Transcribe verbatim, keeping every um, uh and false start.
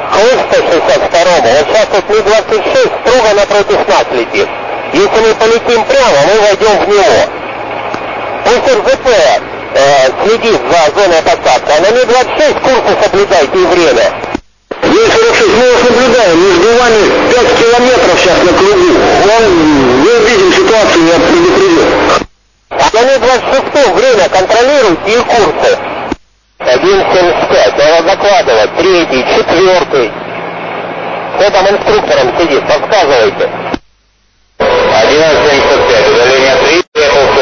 К сто шестьдесят второму. Вот сейчас тут Ми двадцать шесть строго напротив нас летит. Если мы полетим прямо, мы войдем в него. Пусть эр зэ пэ э, следит за зоной посадки, а на Ми двадцать шесть курсы соблюдайте и время. Ми сорок шесть, мы вас наблюдаем, между вами пять километров сейчас на кругу. Вон, мы видим ситуацию, я предупредил. А на Ми двадцать шесть время контролируйте и курсы. один семьдесят пять, надо закладывать, третий, четвертый. Кто там инструктором сидит, подсказывайте. один семьдесят пять, удаление три,